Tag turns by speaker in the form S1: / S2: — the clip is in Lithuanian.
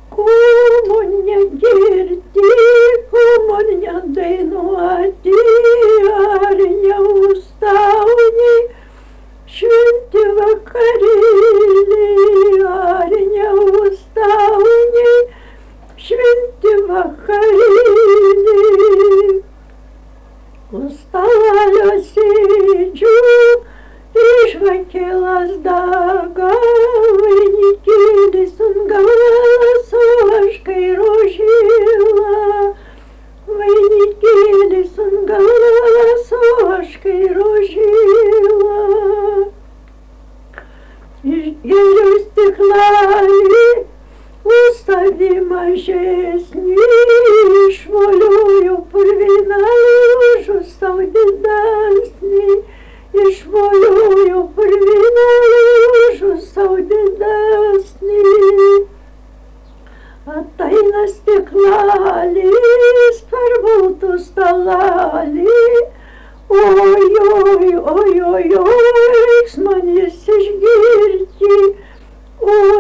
S1: Komuniją girdi, komuniją dainuoti, ar neužstauni, šventi vakarėliai, ar neužstauni, šventi vakarėliai. Už stalelio sėdžiu, žvakė lazdaga, vainikėlis ant galvos, o aš kairo žila. Vainikėlis ant galvos, o aš kairo žila. Išgeriu stiklalį, už savį mažesnį, išvolioju purvinalį, už savo didesnį. Išvolioju purvinalį, už savo didesnį. Ateina stiklalis per baltų stalalį, oi, oi, oi, oi, oi, reiks man jis išgirti, oi,